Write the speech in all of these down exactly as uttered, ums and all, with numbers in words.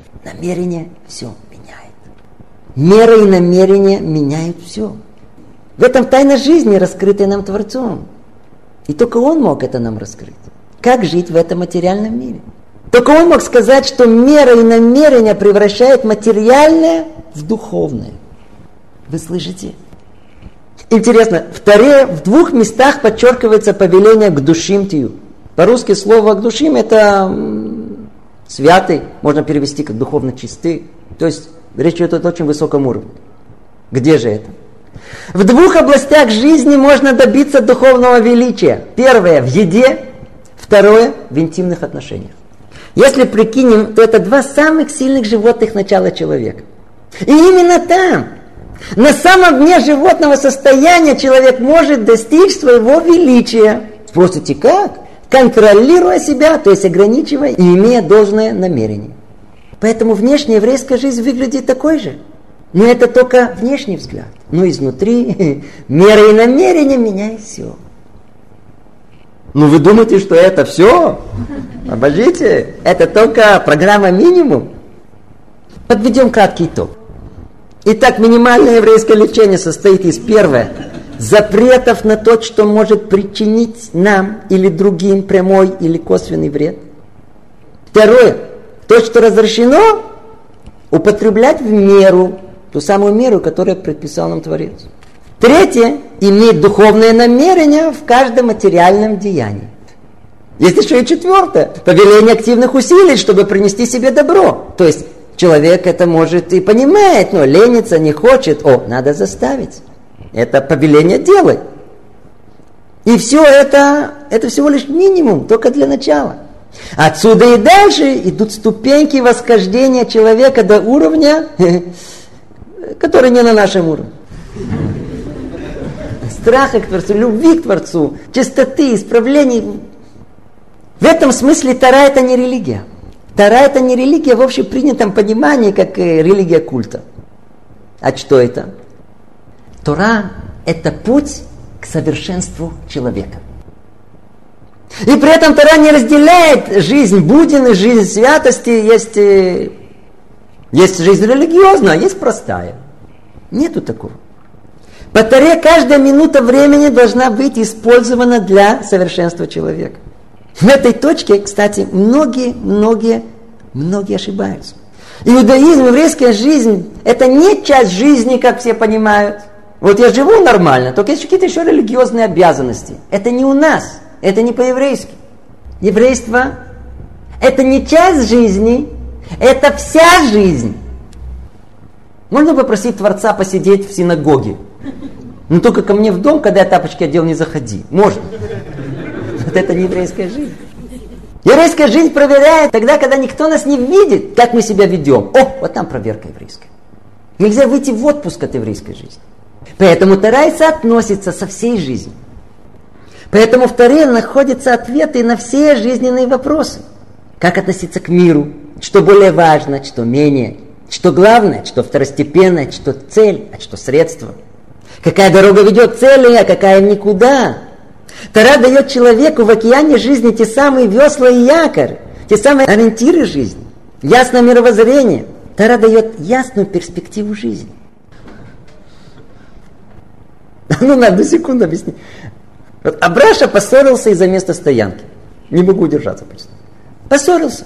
Намерение все меняет. Мера и намерение меняют все. В этом тайна жизни, раскрытая нам Творцом. И только Он мог это нам раскрыть. Как жить в этом материальном мире? Только Он мог сказать, что мера и намерение превращают материальное в духовное. Вы слышите? Интересно, в Торе в двух местах подчеркивается повеление к душимтию. По-русски слово к душим это святый, можно перевести как духовно чистый. То есть речь идет о очень высоком уровне. Где же это? В двух областях жизни можно добиться духовного величия. Первое в еде, второе в интимных отношениях. Если прикинем, то это два самых сильных животных начала человека. И именно там, на самом дне животного состояния, человек может достичь своего величия. Спросите, как? Контролируя себя, то есть ограничивая и имея должное намерение. Поэтому внешняя еврейская жизнь выглядит такой же. Но это только внешний взгляд. Но изнутри мера и намерение меняют все. Ну вы думаете, что это все? Обождите, это только программа минимум. Подведем краткий итог. Итак, минимальное еврейское лечение состоит из первого запретов на то, что может причинить нам или другим прямой или косвенный вред. Второе, то, что разрешено употреблять в меру, ту самую меру, которую предписал нам Творец. Третье, иметь духовное намерение в каждом материальном деянии. Есть еще и четвертое, повеление активных усилий, чтобы принести себе добро. То есть человек это может и понимает, но ленится, не хочет. О, надо заставить. Это повеление делай. И все это, это всего лишь минимум, только для начала. Отсюда и дальше идут ступеньки восхождения человека до уровня, который не на нашем уровне. Страха к Творцу, любви к Творцу, чистоты, исправлений. В этом смысле Тора это не религия. Тора это не религия в общепринятом понимании, как религия культа. А что это? Тора это путь к совершенству человека. И при этом Тора не разделяет жизнь будней, жизнь святости. Есть, есть жизнь религиозная, а есть простая. Нету такого. По Торе каждая минута времени должна быть использована для совершенства человека. В этой точке, кстати, многие, многие, многие ошибаются. Иудаизм, еврейская жизнь, это не часть жизни, как все понимают. Вот я живу нормально, только есть какие-то еще религиозные обязанности. Это не у нас, это не по-еврейски. Еврейство – это не часть жизни, это вся жизнь. Можно попросить Творца посидеть в синагоге. Но только ко мне в дом, когда я тапочки одел, не заходи. Можно. Вот это не еврейская жизнь. Еврейская жизнь проверяет тогда, когда никто нас не видит, как мы себя ведем. О, вот там проверка еврейская. Нельзя выйти в отпуск от еврейской жизни. Поэтому Тора соотносится со всей жизнью. Поэтому в Торе находятся ответы на все жизненные вопросы. Как относиться к миру, что более важно, что менее, что главное, что второстепенное, что цель, а что средство. Какая дорога ведет к цели, а какая никуда. Тора дает человеку в океане жизни те самые весла и якорь, те самые ориентиры жизни, ясное мировоззрение. Тора дает ясную перспективу жизни. Ну, на одну секунду объясни. Вот Абраша поссорился из-за места стоянки. Не могу удержаться почти. Поссорился.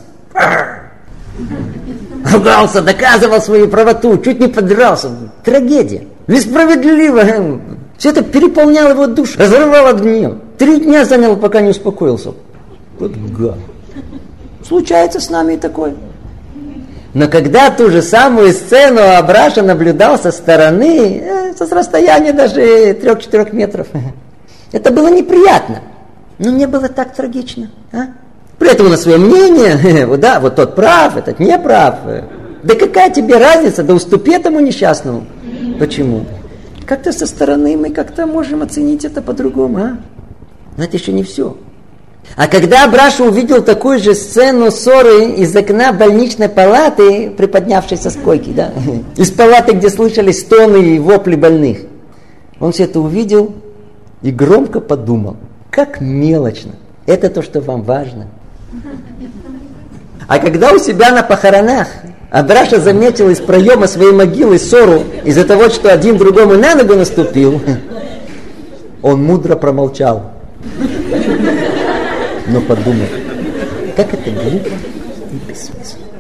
Ругался, доказывал свою правоту, чуть не подрался. Трагедия. Несправедливо. Все это переполняло его душу, разрывало гнев. Три дня заняло, пока не успокоился. Вот гад. Случается с нами и такое. Но когда ту же самую сцену Абраша наблюдал со стороны, э, со расстояния даже трех-четырех метров, это было неприятно. Но не было так трагично. А? При этом на свое мнение, вот, да, вот тот прав, этот не прав. Да какая тебе разница, да уступи этому несчастному. Почему? Как-то со стороны мы как-то можем оценить это по-другому, а? Но это еще не все. А когда Абраша увидел такую же сцену ссоры из окна больничной палаты, приподнявшейся с койки, да, из палаты, где слышались стоны и вопли больных, он все это увидел и громко подумал, как мелочно. Это то, что вам важно. А когда у себя на похоронах Абраша заметил из проема своей могилы ссору из-за того, что один другому на ногу наступил. Он мудро промолчал. Но подумал, как это глупо и бессмысленно.